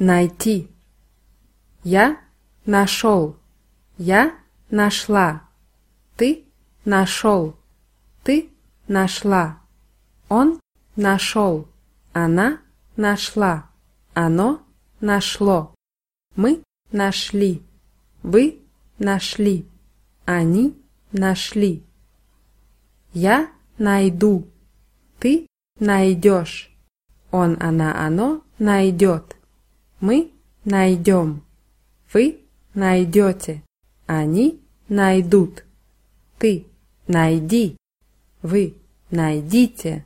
найти. Я нашел. Я нашла. Ты нашел. Ты нашла. Он нашел. Она нашла. Оно нашло. Мы нашли. Вы нашли. Они нашли. Я найду. Ты найдешь. Он, она, оно найдет. Мы найдем. Вы найдете. Они найдут. Ты найди. Вы найдите.